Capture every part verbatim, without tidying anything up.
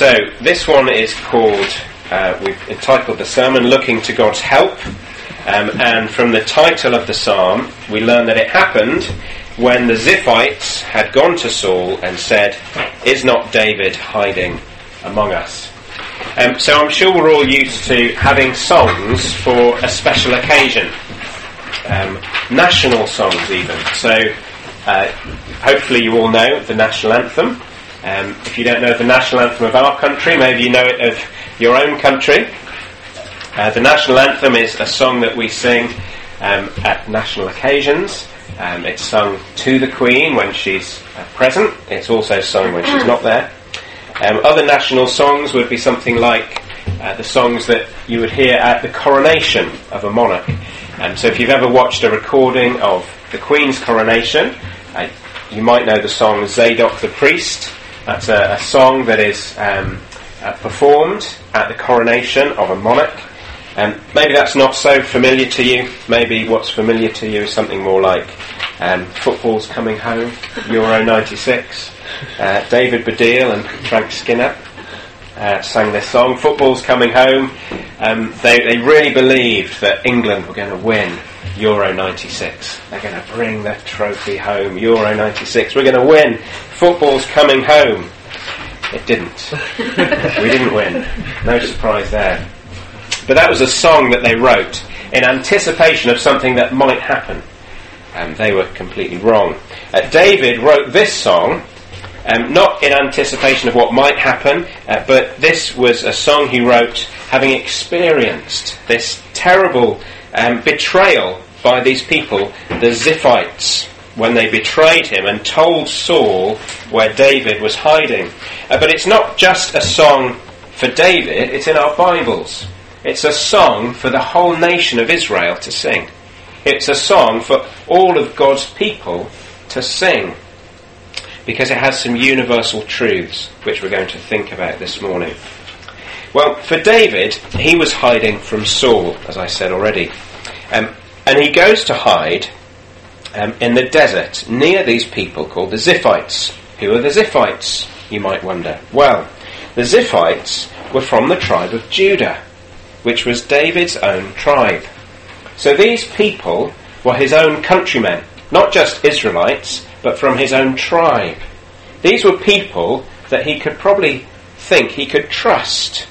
So this one is called, uh, we've entitled the sermon, Looking to God's Help. Um, and from the title of the psalm, we learn that it happened when the Ziphites had gone to Saul and said, "Is not David hiding among us?" Um, so I'm sure we're all used to having songs for a special occasion. Um, national songs even. So uh, hopefully you all know the national anthem. Um, if you don't know the national anthem of our country, maybe you know it of your own country. Uh, the national anthem is a song that we sing um, at national occasions. Um, it's sung to the Queen when she's uh, present. It's also sung when she's not there. Um, other national songs would be something like uh, the songs that you would hear at the coronation of a monarch. Um, so if you've ever watched a recording of the Queen's coronation, uh, you might know the song Zadok the Priest. That's a, a song that is um, uh, performed at the coronation of a monarch. Um, maybe that's not so familiar to you. Maybe what's familiar to you is something more like um, Football's Coming Home, Euro ninety-six. Uh, David Baddiel and Frank Skinner uh, sang this song, Football's Coming Home. Um, they, they really believed that England were going to win Euro ninety-six. They're going to bring the trophy home, Euro ninety-six. We're going to win. Football's coming home. It didn't. We didn't win. No surprise there. But that was a song that they wrote in anticipation of something that might happen. And they were completely wrong. Uh, David wrote this song um, not in anticipation of what might happen, uh, but this was a song he wrote having experienced this terrible um, betrayal by these people, the Ziphites, when they betrayed him and told Saul where David was hiding. Uh, but it's not just a song for David, it's in our Bibles. It's a song for the whole nation of Israel to sing. It's a song for all of God's people to sing, because it has some universal truths which we're going to think about this morning. Well, for David, he was hiding from Saul, as I said already. Um, and he goes to hide um, in the desert near these people called the Ziphites. Who are the Ziphites, you might wonder? Well, the Ziphites were from the tribe of Judah, which was David's own tribe. So these people were his own countrymen, not just Israelites, but from his own tribe. These were people that he could probably think he could trust.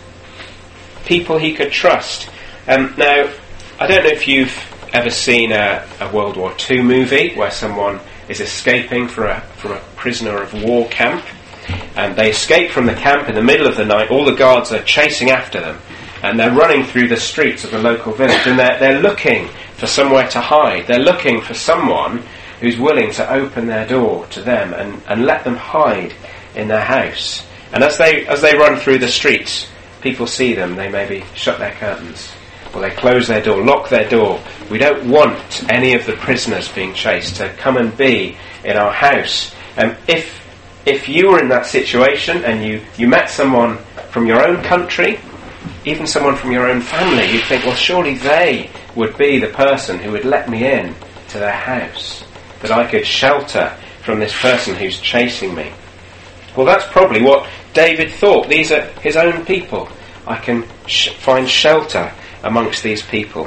People he could trust. Um, now, I don't know if you've ever seen a, a World War Two movie where someone is escaping from a, from a prisoner of war camp, and they escape from the camp in the middle of the night. All the guards are chasing after them, and they're running through the streets of the local village, and they're, they're looking for somewhere to hide. They're looking for someone who's willing to open their door to them and, and let them hide in their house. And as they as they run through the streets, people see them. They maybe shut their curtains, or they close their door, lock their door. We don't want any of the prisoners being chased to come and be in our house. And if if you were in that situation and you, you met someone from your own country, even someone from your own family, you'd think, well, surely they would be the person who would let me in to their house, that I could shelter from this person who's chasing me. Well, that's probably what David thought. These are his own people. I can sh- find shelter amongst these people.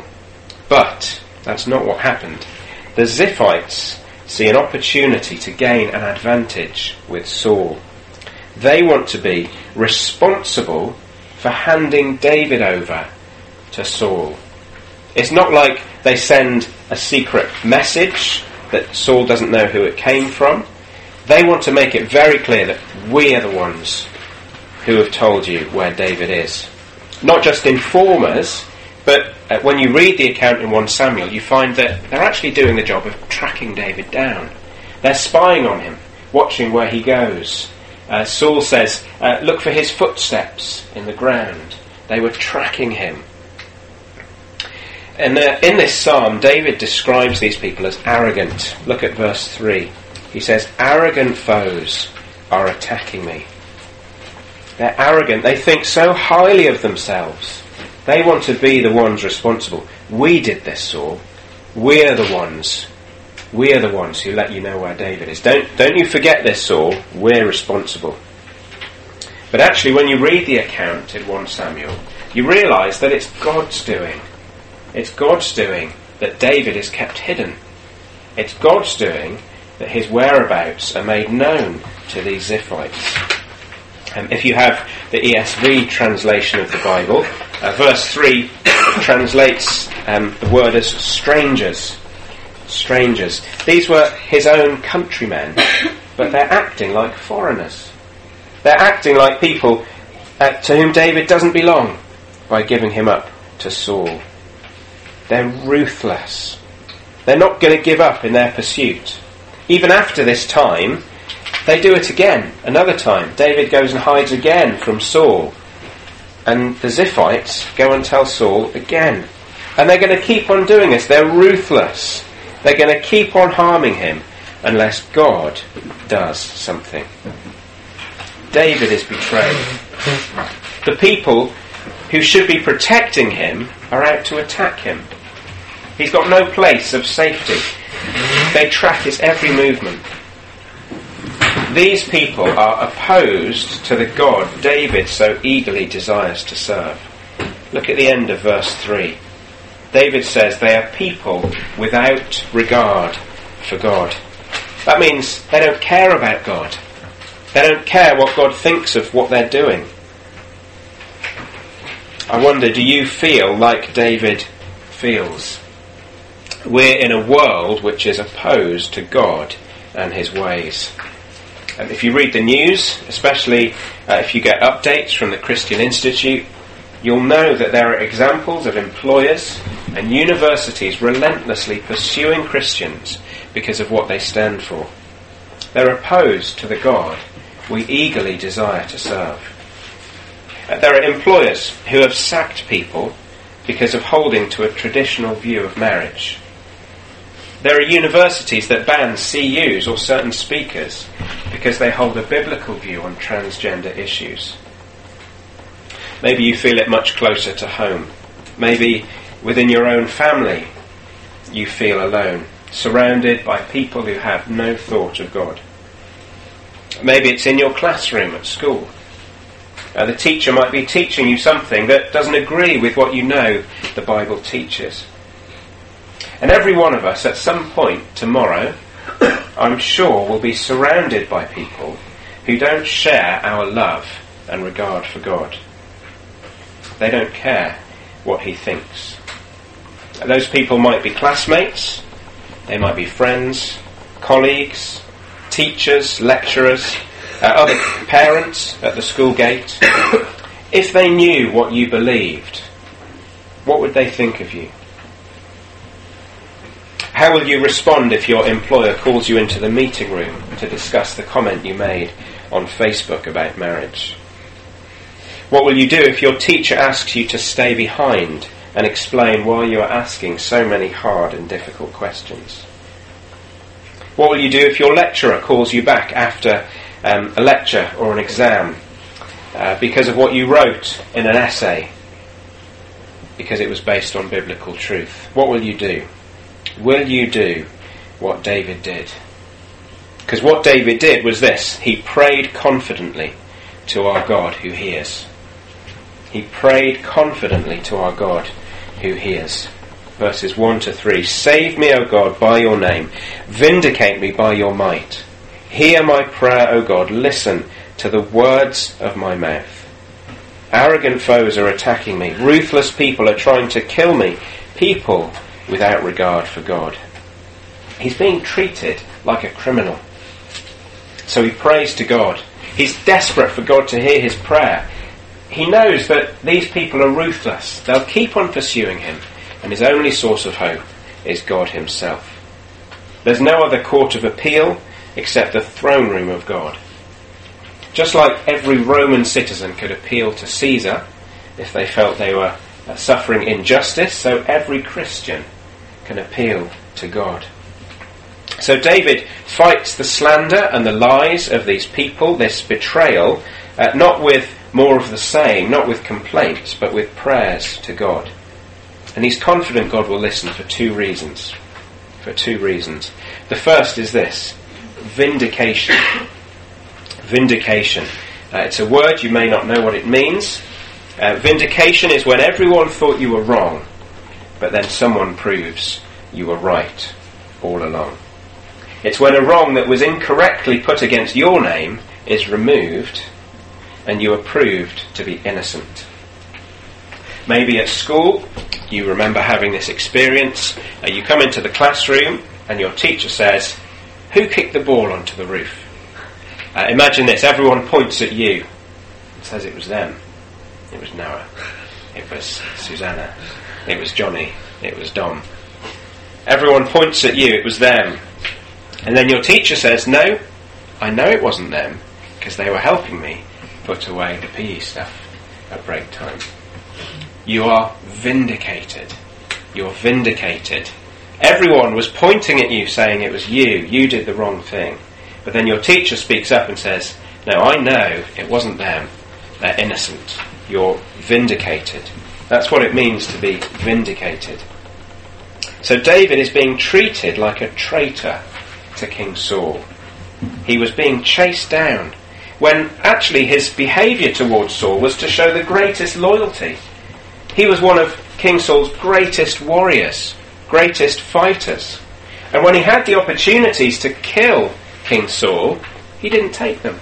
But that's not what happened. The Ziphites see an opportunity to gain an advantage with Saul. They want to be responsible for handing David over to Saul. It's not like they send a secret message that Saul doesn't know who it came from. They want to make it very clear that we are the ones who have told you where David is. Not just informers, but uh, when you read the account in First Samuel, you find that they're actually doing the job of tracking David down. They're spying on him, watching where he goes. Uh, Saul says, uh, look for his footsteps in the ground. They were tracking him. And uh, in this psalm, David describes these people as arrogant. Look at verse three. He says, arrogant foes are attacking me. They're arrogant. They think so highly of themselves. They want to be the ones responsible. We did this, Saul. We're the ones. We're the ones who let you know where David is. Don't, don't you forget this, Saul. We're responsible. But actually, when you read the account in First Samuel, you realise that it's God's doing. It's God's doing that David is kept hidden. It's God's doing that his whereabouts are made known to these Ziphites. Um, if you have the E S V translation of the Bible, uh, verse three translates um, the word as strangers. Strangers. These were his own countrymen, but they're acting like foreigners. They're acting like people uh, to whom David doesn't belong by giving him up to Saul. They're ruthless. They're not going to give up in their pursuit. Even after this time, they do it again. Another time, David goes and hides again from Saul. And the Ziphites go and tell Saul again. And they're going to keep on doing this. They're ruthless. They're going to keep on harming him unless God does something. David is betrayed. The people who should be protecting him are out to attack him. He's got no place of safety. They track his every movement. These people are opposed to the God David so eagerly desires to serve. Look at the end of verse three. David says they are people without regard for God. That means they don't care about God. They don't care what God thinks of what they're doing. I wonder, do you feel like David feels? We're in a world which is opposed to God and his ways. And if you read the news, especially uh, if you get updates from the Christian Institute, you'll know that there are examples of employers and universities relentlessly pursuing Christians because of what they stand for. They're opposed to the God we eagerly desire to serve. Uh, there are employers who have sacked people because of holding to a traditional view of marriage. There are universities that ban C Us or certain speakers because they hold a biblical view on transgender issues. Maybe you feel it much closer to home. Maybe within your own family you feel alone, surrounded by people who have no thought of God. Maybe it's in your classroom at school. Uh, the teacher might be teaching you something that doesn't agree with what you know the Bible teaches. And every one of us at some point tomorrow, I'm sure, will be surrounded by people who don't share our love and regard for God. They don't care what he thinks. Those people might be classmates, they might be friends, colleagues, teachers, lecturers, uh, other parents at the school gate. If they knew what you believed, what would they think of you? How will you respond if your employer calls you into the meeting room to discuss the comment you made on Facebook about marriage? What will you do if your teacher asks you to stay behind and explain why you are asking so many hard and difficult questions? What will you do if your lecturer calls you back after um, a lecture or an exam uh, because of what you wrote in an essay, because it was based on biblical truth? What will you do? Will you do what David did? Because what David did was this: he prayed confidently to our God who hears. He prayed confidently to our God who hears. Verses one to three. Save me, O God, by your name. Vindicate me by your might. Hear my prayer, O God. Listen to the words of my mouth. Arrogant foes are attacking me. Ruthless people are trying to kill me. People without regard for God. He's being treated like a criminal. So he prays to God. He's desperate for God to hear his prayer. He knows that these people are ruthless. They'll keep on pursuing him, and his only source of hope is God himself. There's no other court of appeal except the throne room of God. Just like every Roman citizen could appeal to Caesar if they felt they were uh, suffering injustice, so every Christian can appeal to God. So David fights the slander and the lies of these people, this betrayal, uh, not with more of the same, not with complaints, but with prayers to God. And he's confident God will listen for two reasons. For two reasons. The first is this: vindication. Vindication. Uh, it's a word, you may not know what it means. Uh, vindication is when everyone thought you were wrong, but then someone proves you were right all along. It's when a wrong that was incorrectly put against your name is removed and you are proved to be innocent. Maybe at school you remember having this experience. Uh, you come into the classroom and your teacher says, "Who kicked the ball onto the roof?" Uh, imagine this, everyone points at you and says it was them. It was Noah. It was Susanna. It was Johnny. It was Dom. Everyone points at you, it was them. And then your teacher says, "No, I know it wasn't them, because they were helping me put away the P E stuff at break time." You are vindicated. You're vindicated. Everyone was pointing at you saying it was you, you did the wrong thing. But then your teacher speaks up and says, "No, I know it wasn't them. They're innocent." You're vindicated. That's what it means to be vindicated. So David is being treated like a traitor to King Saul. He was being chased down, when actually his behaviour towards Saul was to show the greatest loyalty. He was one of King Saul's greatest warriors, greatest fighters. And when he had the opportunities to kill King Saul, he didn't take them.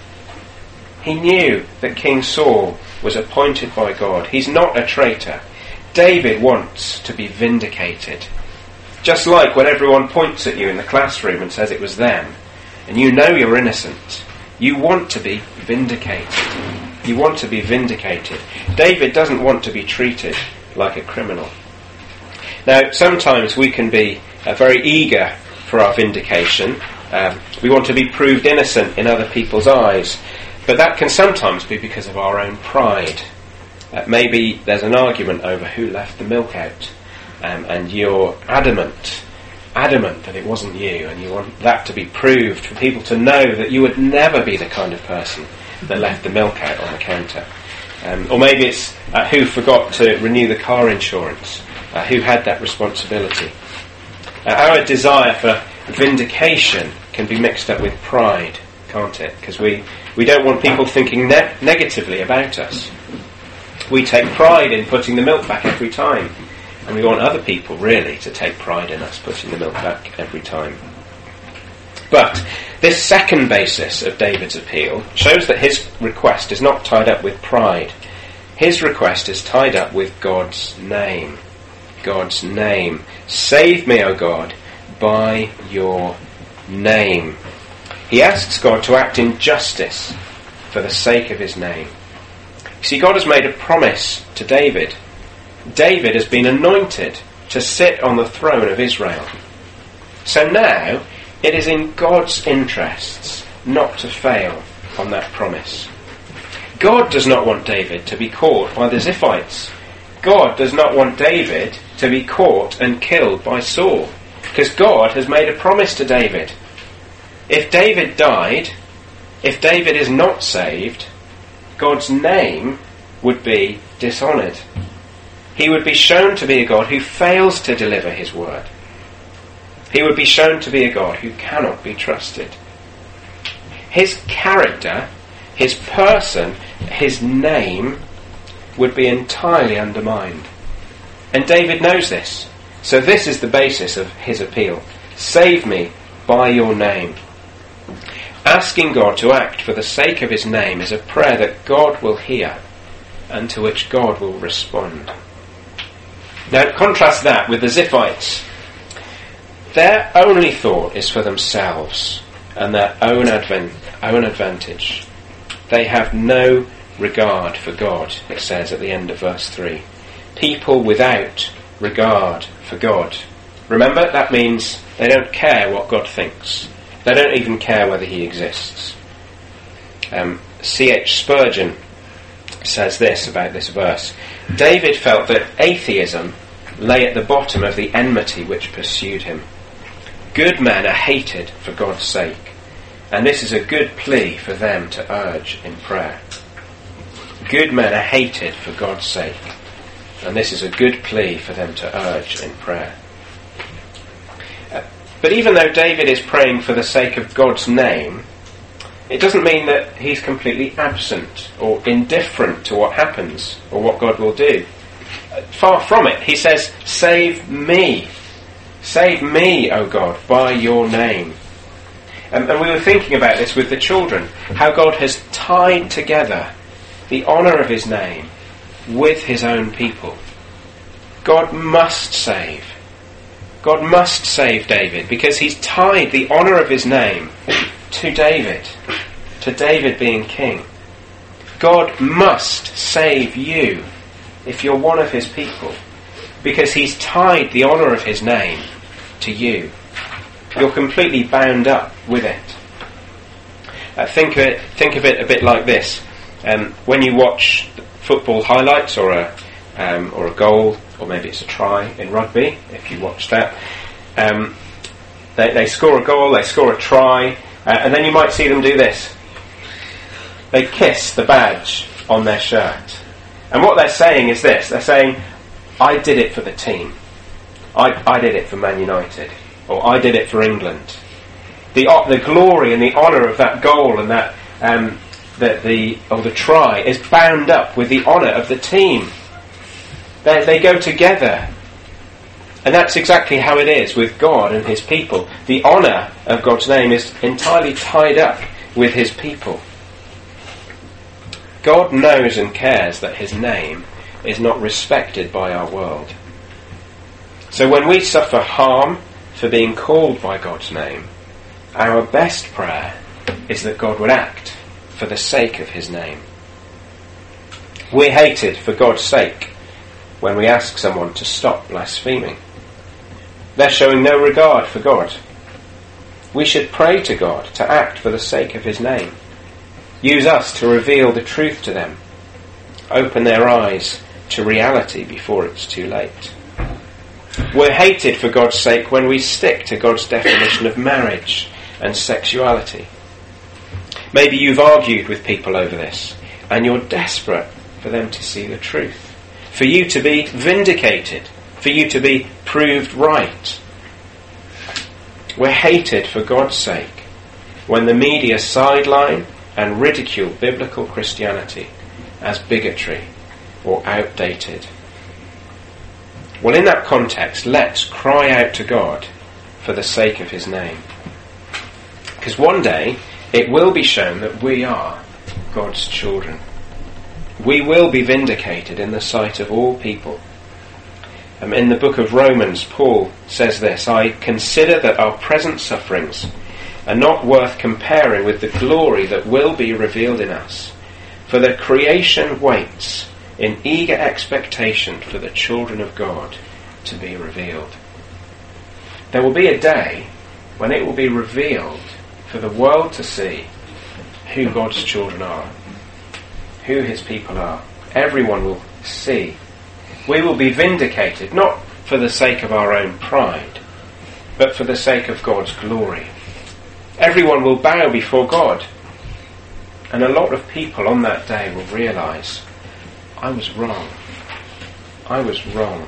He knew that King Saul was appointed by God. He's not a traitor. David wants to be vindicated. Just like when everyone points at you in the classroom and says it was them, and you know you're innocent, you want to be vindicated. You want to be vindicated. David doesn't want to be treated like a criminal. Now, sometimes we can be uh, very eager for our vindication. Um, we want to be proved innocent in other people's eyes. But that can sometimes be because of our own pride. Uh, maybe there's an argument over who left the milk out, um, and you're adamant, adamant that it wasn't you, and you want that to be proved for people to know that you would never be the kind of person that left the milk out on the counter. Um, or maybe it's uh, who forgot to renew the car insurance, uh, who had that responsibility. Uh, our desire for vindication can be mixed up with pride, can't it? Because we, we don't want people thinking ne- negatively about us. We take pride in putting the milk back every time, and we want other people really to take pride in us putting the milk back every time. But this second basis of David's appeal shows that his request is not tied up with pride. His request is tied up with God's name. God's name. Save me, O God, by your name. He asks God to act in justice for the sake of his name. You see, God has made a promise to David. David has been anointed to sit on the throne of Israel. So now, it is in God's interests not to fail on that promise. God does not want David to be caught by the Ziphites. God does not want David to be caught and killed by Saul, because God has made a promise to David. If David died, if David is not saved, God's name would be dishonoured. He would be shown to be a God who fails to deliver his word. He would be shown to be a God who cannot be trusted. His character, his person, his name would be entirely undermined. And David knows this. So this is the basis of his appeal. Save me by your name. Asking God to act for the sake of his name is a prayer that God will hear and to which God will respond. Now contrast that with the Ziphites. Their only thought is for themselves and their own, advent, own advantage. They have no regard for God, it says at the end of verse three. People without regard for God. Remember, that means they don't care what God thinks. They don't even care whether he exists. Um, C H Spurgeon says this about this verse. David felt that atheism lay at the bottom of the enmity which pursued him. Good men are hated for God's sake, and this is a good plea for them to urge in prayer. Good men are hated for God's sake, and this is a good plea for them to urge in prayer. Uh, but even though David is praying for the sake of God's name, It doesn't mean that he's completely absent or indifferent to what happens or what God will do. Far from it. He says, save me. Save me, O God, by your name. Um, and we were thinking about this with the children, how God has tied together the honour of his name with his own people. God must save. God must save David because he's tied the honour of his name to David, to David being king. God must save you if you're one of his people because he's tied the honour of his name to you. You're completely bound up with it. Uh, think of it. Think of it a bit like this: um, when you watch football highlights or a um, or a goal, or maybe it's a try in rugby. If you watch that, um, they, they score a goal, they score a try, uh, and then you might see them do this. They kiss the badge on their shirt, and what they're saying is this: they're saying, "I did it for the team. I, I did it for Man United." Or I did it for England. The uh, the glory and the honour of that goal and that um, the the or the try is bound up with the honour of the team. They they go together, and that's exactly how it is with God and His people. The honour of God's name is entirely tied up with His people. God knows and cares that His name is not respected by our world. So when we suffer harm for being called by God's name, our best prayer is that God would act for the sake of his name. We're hated for God's sake when we ask someone to stop blaspheming. They're showing no regard for God. We should pray to God to act for the sake of his name. Use us to reveal the truth to them. Open their eyes to reality before it's too late. We're hated for God's sake when we stick to God's definition of marriage and sexuality. Maybe you've argued with people over this, and you're desperate for them to see the truth, for you to be vindicated, for you to be proved right. We're hated for God's sake when the media sideline and ridicule biblical Christianity as bigotry or outdated. Well, in that context, let's cry out to God for the sake of his name. Because one day, it will be shown that we are God's children. We will be vindicated in the sight of all people. Um, in the book of Romans, Paul says this: I consider that our present sufferings are not worth comparing with the glory that will be revealed in us. For the creation waits in eager expectation for the children of God to be revealed. There will be a day when it will be revealed for the world to see who God's children are, who his people are. Everyone will see. We will be vindicated, not for the sake of our own pride, but for the sake of God's glory. Everyone will bow before God, and a lot of people on that day will realise, I was wrong. I was wrong.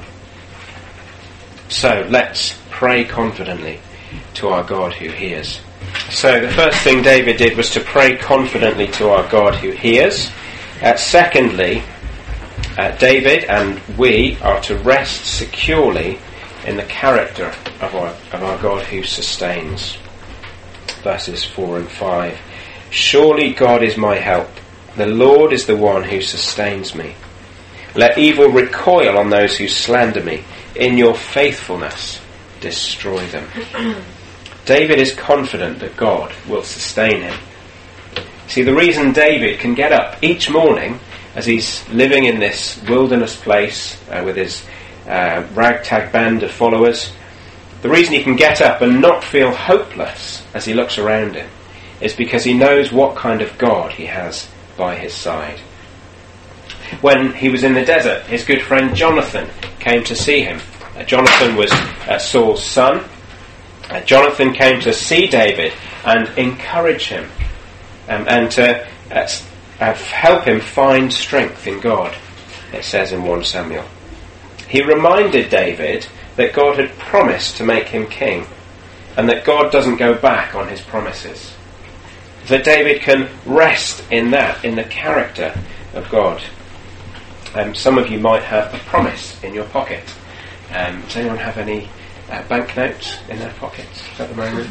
So let's pray confidently to our God who hears. So the first thing David did was to pray confidently to our God who hears. Uh, secondly, uh, David and we are to rest securely in the character of our, of our God who sustains. Verses four and five. Surely God is my help. The Lord is the one who sustains me. Let evil recoil on those who slander me. In your faithfulness, destroy them. David is confident that God will sustain him. See, the reason David can get up each morning as he's living in this wilderness place uh, with his uh, ragtag band of followers, the reason he can get up and not feel hopeless as he looks around him is because he knows what kind of God he has by his side. When he was in the desert, his good friend Jonathan came to see him. Uh, Jonathan was uh, Saul's son. Uh, Jonathan came to see David and encourage him um, and to uh, uh, help him find strength in God, it says in First Samuel. He reminded David that God had promised to make him king and that God doesn't go back on his promises. that David can rest in that, in the character of God. Um, some of you might have a promise in your pocket. Um, does anyone have any uh, banknotes in their pockets at the moment?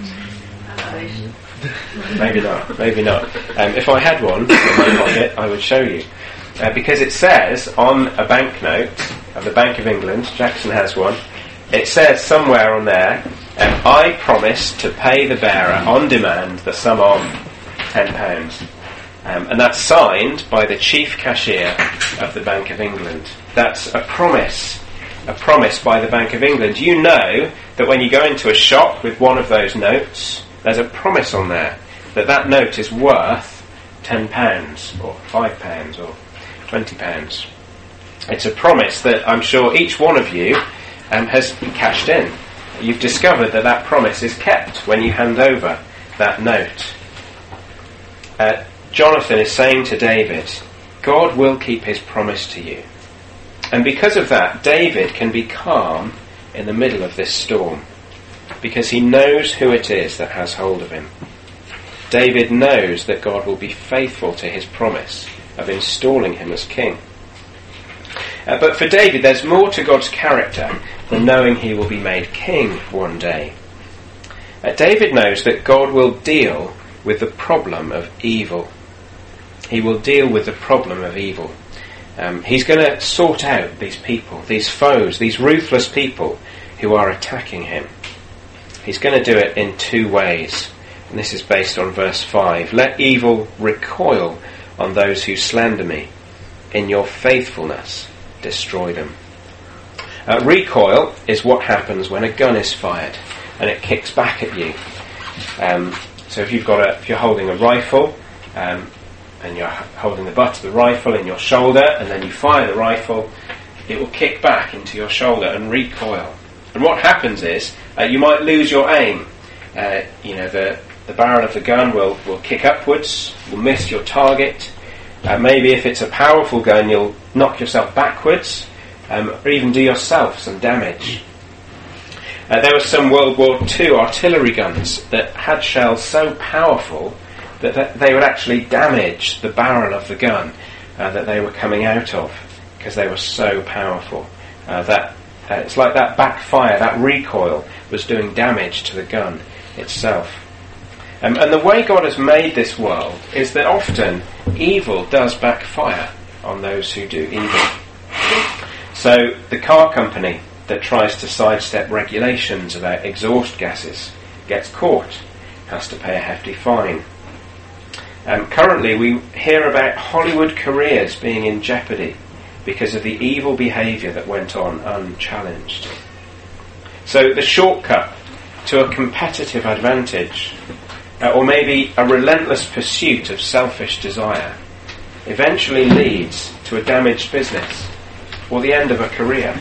Maybe not, maybe not. Um, if I had one in my pocket, I would show you. Uh, because it says on a banknote of the Bank of England, Jackson has one, it says somewhere on there, um, I promise to pay the bearer on demand the sum of ten pounds. Um, and that's signed by the chief cashier of the Bank of England. That's a promise. A promise by the Bank of England. You know that when you go into a shop with one of those notes, there's a promise on there that that note is worth ten pounds or five pounds or twenty pounds. It's a promise that I'm sure each one of you um, has cashed in. You've discovered that that promise is kept when you hand over that note. Uh, Jonathan is saying to David, God will keep his promise to you. And because of that, David can be calm in the middle of this storm, because he knows who it is that has hold of him. David knows that God will be faithful to his promise of installing him as king. Uh, but for David, there's more to God's character than knowing he will be made king one day. Uh, David knows that God will deal with the problem of evil. He will deal with the problem of evil. Um, he's going to sort out these people, these foes, these ruthless people who are attacking him. He's going to do it in two ways. And this is based on verse five. Let evil recoil on those who slander me. In your faithfulness, destroy them. Uh, recoil is what happens when a gun is fired and it kicks back at you. Um, so if you've got a, if you're holding a rifle, um, and you're holding the butt of the rifle in your shoulder, and then you fire the rifle, it will kick back into your shoulder and recoil. And what happens is, uh, you might lose your aim. Uh, you know, the, the barrel of the gun will, will kick upwards, will miss your target. Uh, maybe if it's a powerful gun, you'll knock yourself backwards, um, or even do yourself some damage. Uh, there were some World War Two artillery guns that had shells so powerful that they would actually damage the barrel of the gun uh, that they were coming out of, because they were so powerful. Uh, that uh, it's like that backfire, that recoil was doing damage to the gun itself. Um, and the way God has made this world is that often evil does backfire on those who do evil. So the car company that tries to sidestep regulations about exhaust gases gets caught, has to pay a hefty fine. Um, currently we hear about Hollywood careers being in jeopardy because of the evil behaviour that went on unchallenged. So the shortcut to a competitive advantage, uh, or maybe a relentless pursuit of selfish desire, eventually leads to a damaged business or the end of a career.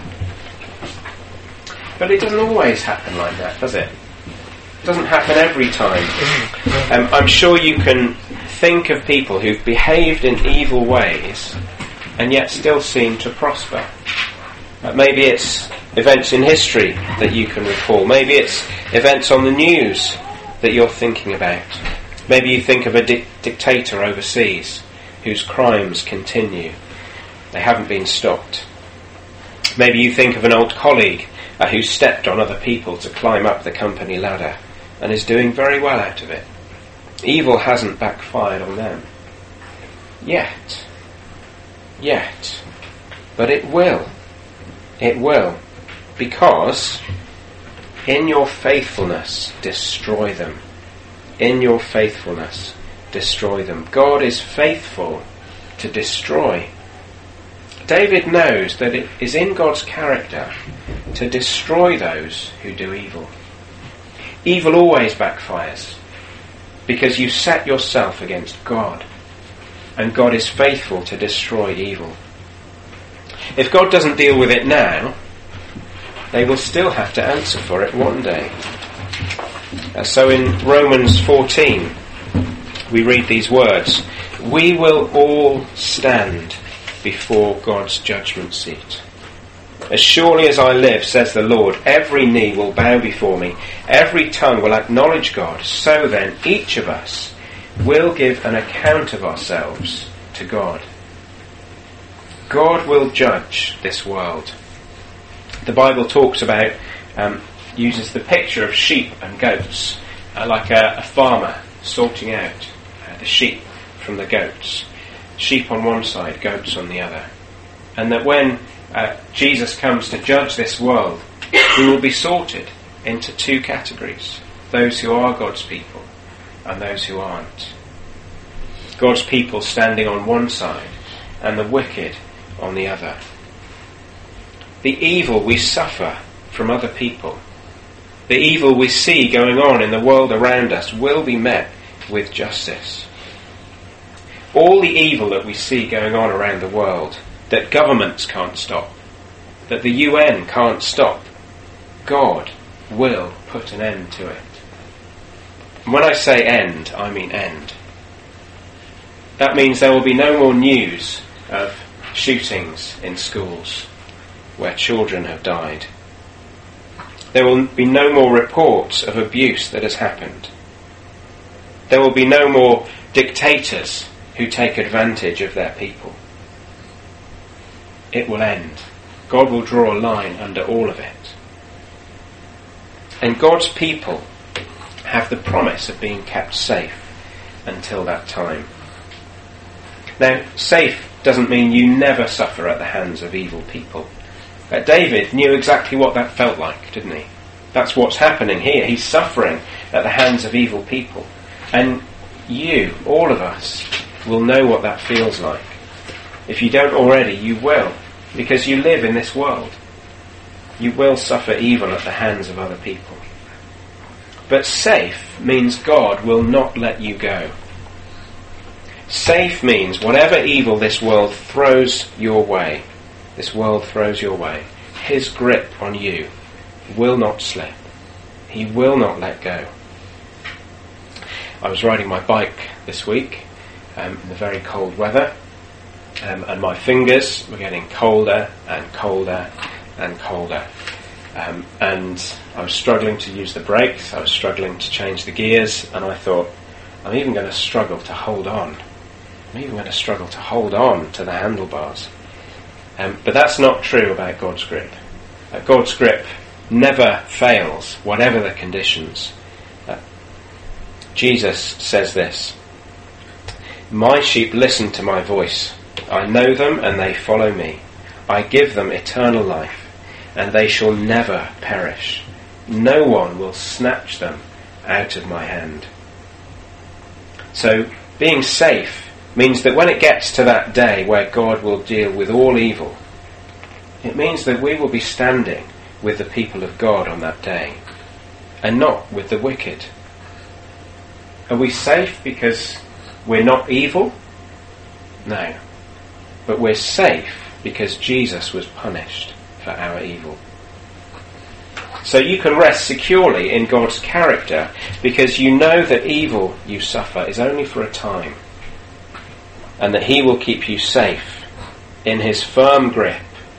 But it doesn't always happen like that, does it? It doesn't happen every time. Um, I'm sure you can think of people who've behaved in evil ways and yet still seem to prosper. Uh, maybe it's events in history that you can recall. Maybe it's events on the news that you're thinking about. Maybe you think of a di- dictator overseas whose crimes continue. They haven't been stopped. Maybe you think of an old colleague uh, who stepped on other people to climb up the company ladder and is doing very well out of it. Evil hasn't backfired on them. Yet. Yet. But it will. It will. Because in your faithfulness, destroy them. In your faithfulness, destroy them. God is faithful to destroy. David knows that it is in God's character to destroy those who do evil. Evil always backfires because you set yourself against God, and God is faithful to destroy evil. If God doesn't deal with it now, they will still have to answer for it one day. Uh, so in Romans fourteen, we read these words: we will all stand before God's judgment seat. As surely as I live, says the Lord, every knee will bow before me, every tongue will acknowledge God. So then, each of us will give an account of ourselves to God. God will judge this world. The Bible talks about, um, uses the picture of sheep and goats, uh, like a, a farmer sorting out uh, the sheep from the goats. Sheep on one side, goats on the other. And that when uh, Jesus comes to judge this world, we will be sorted into two categories: those who are God's people and those who aren't. God's people standing on one side and the wicked on the other. The evil we suffer from other people, the evil we see going on in the world around us, will be met with justice. All the evil that we see going on around the world, that governments can't stop, that the U N can't stop, God will put an end to it. And when I say end, I mean end. That means there will be no more news of shootings in schools where children have died. There will be no more reports of abuse that has happened. There will be no more dictators who take advantage of their people. It will end. God will draw a line under all of it. And God's people have the promise of being kept safe until that time. Now, safe doesn't mean you never suffer at the hands of evil people. Uh, David knew exactly what that felt like, didn't he? That's what's happening here. He's suffering at the hands of evil people. And you, all of us, will know what that feels like. If you don't already, you will, because you live in this world. You will suffer evil at the hands of other people. But safe means God will not let you go. Safe means whatever evil this world throws your way, this world throws your way, His grip on you will not slip. He will not let go. I was riding my bike this week um, in the very cold weather, um, and my fingers were getting colder and colder and colder. Um, and I was struggling to use the brakes, I was struggling to change the gears, and I thought, I'm even going to struggle to hold on. I'm even going to struggle to hold on to the handlebars. Um, but that's not true about God's grip. Uh, God's grip never fails, whatever the conditions. Uh, Jesus says this: "My sheep listen to my voice. I know them and they follow me. I give them eternal life, and they shall never perish. No one will snatch them out of my hand." So, being safe means that when it gets to that day where God will deal with all evil, it means that we will be standing with the people of God on that day, and not with the wicked. Are we safe because we're not evil? No. But we're safe because Jesus was punished for our evil. So you can rest securely in God's character because you know that evil you suffer is only for a time, and that He will keep you safe in His firm grip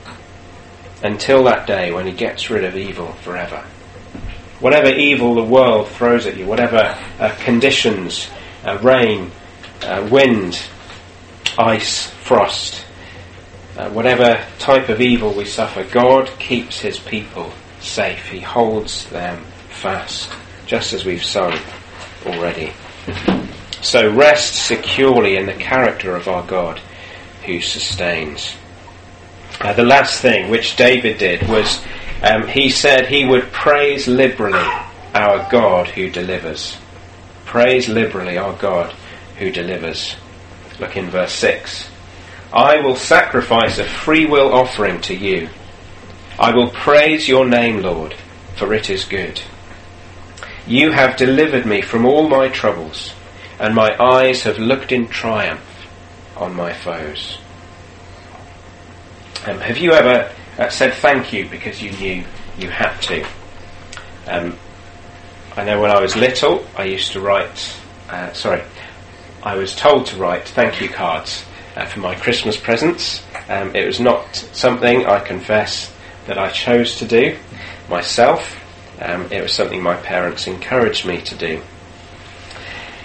until that day when He gets rid of evil forever. Whatever evil the world throws at you, whatever uh, conditions, uh, rain, uh, wind, ice, frost, uh, whatever type of evil we suffer, God keeps His people safe. He holds them fast, just as we've sung already. So rest securely in the character of our God who sustains. Uh, the last thing which David did was um, he said he would praise liberally our God who delivers. Praise liberally our God who delivers. Look in verse six. "I will sacrifice a free will offering to you. I will praise your name, Lord, for it is good. You have delivered me from all my troubles, and my eyes have looked in triumph on my foes." Um, have you ever uh, said thank you because you knew you had to? Um, I know when I was little, I used to write, uh, sorry, I was told to write thank you cards uh, for my Christmas presents. Um, it was not something, I confess, that I chose to do myself. Um, it was something my parents encouraged me to do.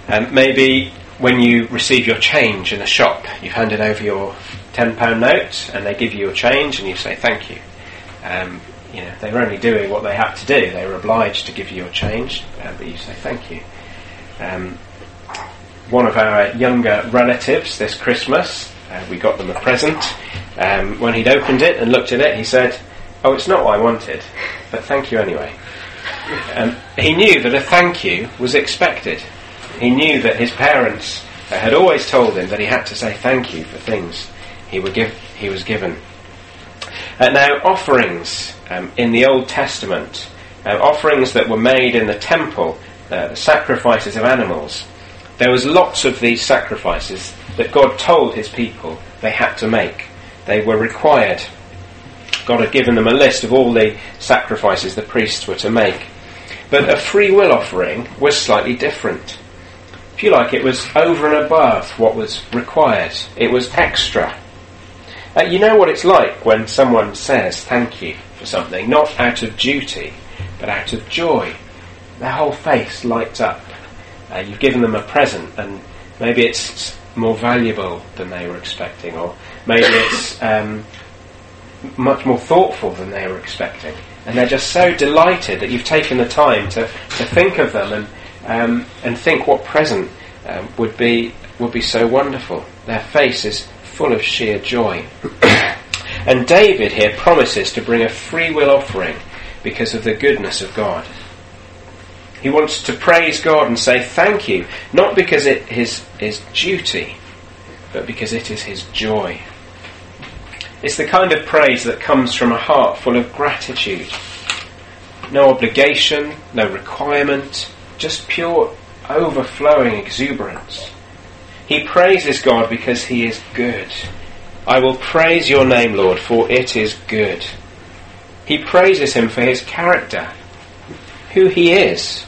Um, maybe when you receive your change in a shop, you've handed over your ten pound note and they give you your change and you say thank you. Um, you know, they were only doing what they had to do. They were obliged to give you your change, uh, but you say thank you. Um, one of our younger relatives this Christmas, uh, we got them a present. Um, when he'd opened it and looked at it, he said, "Oh, it's not what I wanted, but thank you anyway." Um, he knew that a thank you was expected. He knew that his parents uh, had always told him that he had to say thank you for things he, were give, he was given. Uh, now, offerings um, in the Old Testament, uh, offerings that were made in the temple, uh, the sacrifices of animals, there was lots of these sacrifices that God told his people they had to make. They were required. God had given them a list of all the sacrifices the priests were to make. But a free will offering was slightly different. If you like, it was over and above what was required. It was extra. Uh, you know what it's like when someone says thank you for something, not out of duty, but out of joy. Their whole face lights up. Uh, you've given them a present, and maybe it's more valuable than they were expecting, or maybe it's um, much more thoughtful than they were expecting. And they're just so delighted that you've taken the time to, to think of them and um, and think what present um, would be would be so wonderful. Their face is full of sheer joy. And David here promises to bring a free will offering because of the goodness of God. He wants to praise God and say thank you, not because it is his duty, but because it is his joy. It's the kind of praise that comes from a heart full of gratitude. No obligation, no requirement, just pure overflowing exuberance. He praises God because he is good. I will praise your name, Lord, for it is good. He praises him for his character, who he is.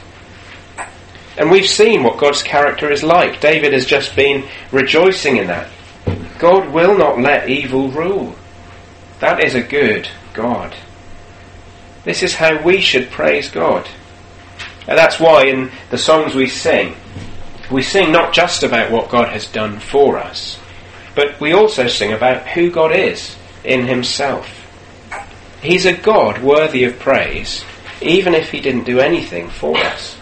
And we've seen what God's character is like. David has just been rejoicing in that. God will not let evil rule. That is a good God. This is how we should praise God. And that's why in the songs we sing, we sing not just about what God has done for us, but we also sing about who God is in himself. He's a God worthy of praise, even if he didn't do anything for us.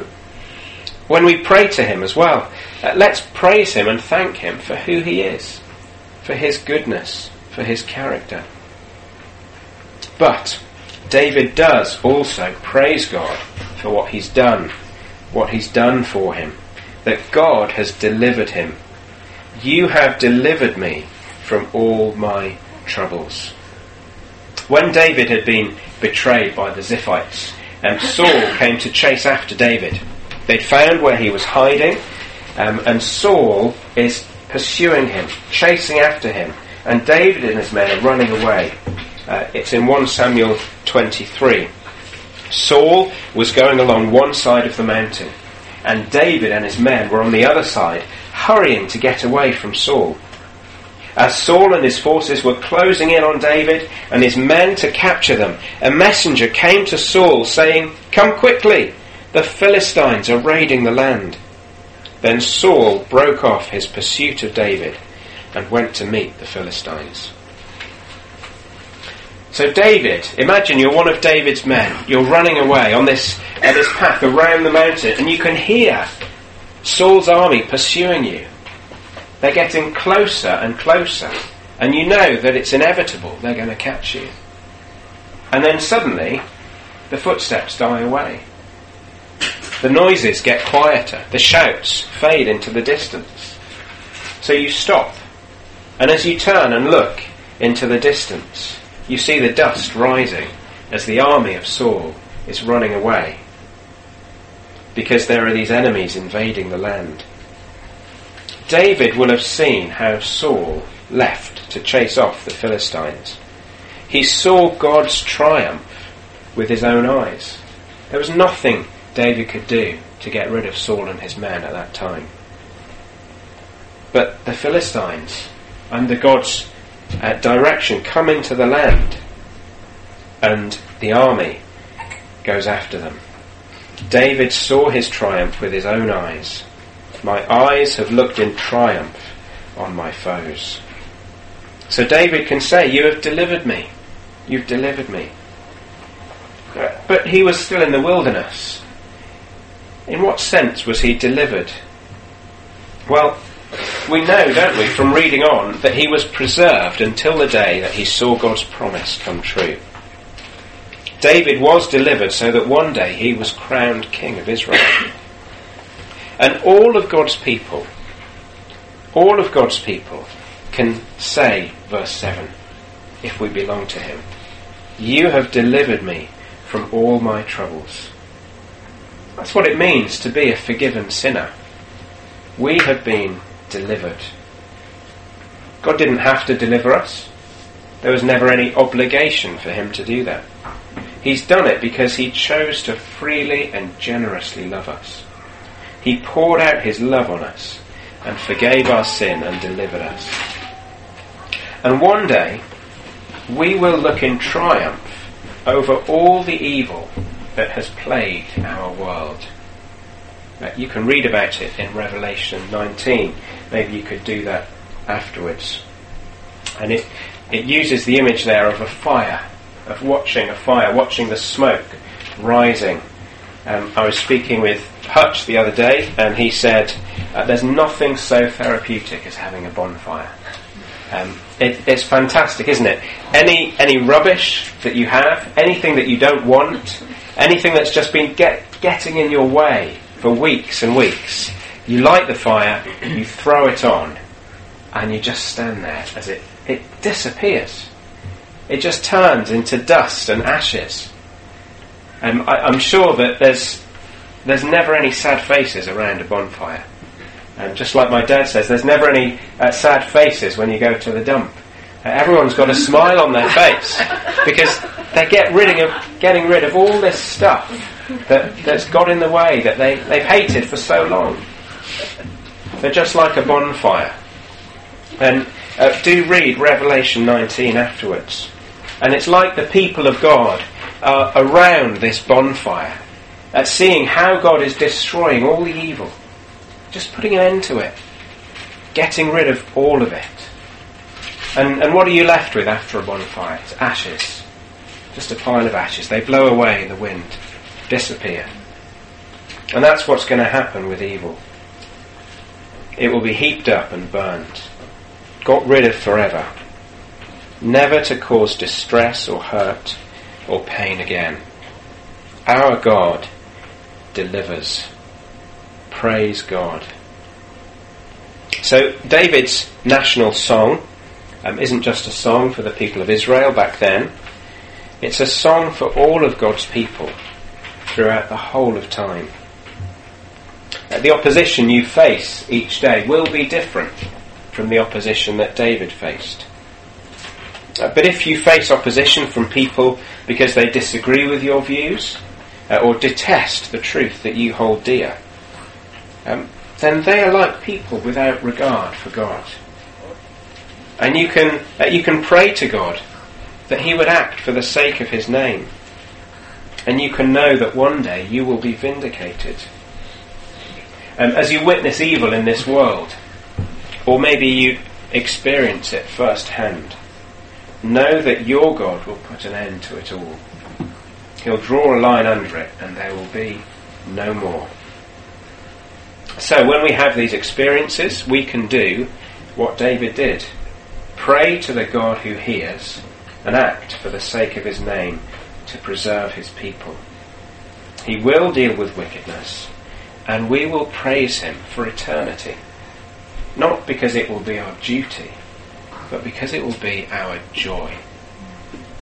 When we pray to him as well, uh, let's praise him and thank him for who he is, for his goodness, for his character. But David does also praise God for what he's done, what he's done for him, that God has delivered him. You have delivered me from all my troubles. When David had been betrayed by the Ziphites, and Saul came to chase after David, they'd found where he was hiding, um, and Saul is pursuing him, chasing after him, and David and his men are running away. Uh, it's in First Samuel twenty-three. Saul was going along one side of the mountain, and David and his men were on the other side, hurrying to get away from Saul. As Saul and his forces were closing in on David and his men to capture them, a messenger came to Saul saying, "Come quickly, the Philistines are raiding the land." Then Saul broke off his pursuit of David and went to meet the Philistines. So David, imagine you're one of David's men. You're running away on this, uh, this path around the mountain, and you can hear Saul's army pursuing you. They're getting closer and closer, and you know that it's inevitable they're going to catch you. And then suddenly, the footsteps die away. The noises get quieter. The shouts fade into the distance. So you stop, and as you turn and look into the distance, you see the dust rising as the army of Saul is running away, because there are these enemies invading the land. David will have seen how Saul left to chase off the Philistines. He saw God's triumph with his own eyes. There was nothing David could do to get rid of Saul and his men at that time. But the Philistines, under God's uh, direction, come into the land, and the army goes after them. David saw his triumph with his own eyes, My eyes have looked in triumph on my foes. So David can say, you have delivered me. You've delivered me. But he was still in the wilderness. In what sense was he delivered? Well, we know, don't we, from reading on, that he was preserved until the day that he saw God's promise come true. David was delivered so that one day he was crowned king of Israel. And all of God's people, all of God's people can say, verse seven, if we belong to him, you have delivered me from all my troubles. That's what it means to be a forgiven sinner. We have been delivered. God didn't have to deliver us. There was never any obligation for him to do that. He's done it because he chose to freely and generously love us. He poured out his love on us and forgave our sin and delivered us. And one day we will look in triumph over all the evil that has plagued our world. Uh, you can read about it in Revelation nineteen. Maybe you could do that afterwards. And it, it uses the image there of a fire, of watching a fire, watching the smoke rising. Um, I was speaking with Hutch the other day, and he said, uh, there's nothing so therapeutic as having a bonfire. Um, it, it's fantastic, isn't it? Any any rubbish that you have, anything that you don't want, anything that's just been get, getting in your way for weeks and weeks, you light the fire, you throw it on, and you just stand there as it, it disappears. It just turns into dust and ashes. Um, I, I'm sure that there's there's never any sad faces around a bonfire. And just like my dad says, there's never any uh, sad faces when you go to the dump. Uh, everyone's got a smile on their face because they're get rid of, getting rid of all this stuff that, that's got in the way that they, they've hated for so long. They're just like a bonfire. And uh, do read Revelation nineteen afterwards. And it's like the people of God are around this bonfire, uh, seeing how God is destroying all the evil. Just putting an end to it. Getting rid of all of it. And and what are you left with after a bonfire? It's ashes. Just a pile of ashes. They blow away in the wind. Disappear. And that's what's going to happen with evil. It will be heaped up and burned. Got rid of forever. Never to cause distress or hurt or pain again. Our God delivers. Praise God. So David's national song um, isn't just a song for the people of Israel back then. It's a song for all of God's people throughout the whole of time. Uh, the opposition you face each day will be different from the opposition that David faced. Uh, but if you face opposition from people because they disagree with your views uh, or detest the truth that you hold dear, Um, then they are like people without regard for God. And you can uh, you can pray to God that he would act for the sake of his name. And you can know that one day you will be vindicated. Um, as you witness evil in this world, or maybe you experience it firsthand, know that your God will put an end to it all. He'll draw a line under it and there will be no more. So when we have these experiences, we can do what David did. Pray to the God who hears and act for the sake of his name to preserve his people. He will deal with wickedness and we will praise him for eternity. Not because it will be our duty, but because it will be our joy.